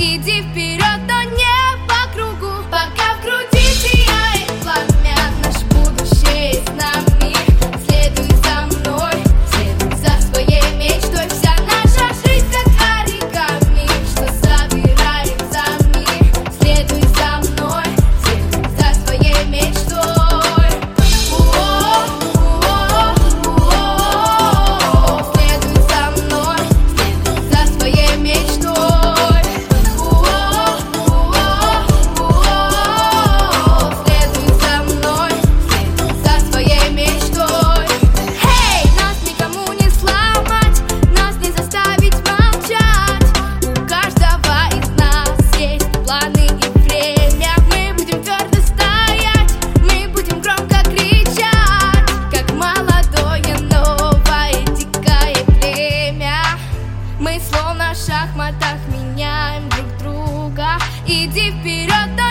Иди вперед, но не по кругу. Пока в груди сияет пламя, наше будущее с нами. Следуй за мной, следуй за своей мечтой. Вся наша жизнь как оригами, что собираем сами. Следуй за мной, следуй за своей мечтой. Следуй за мной, следуй за своей мечтой. Мы словно в шахматах меняем друг друга. Иди вперед,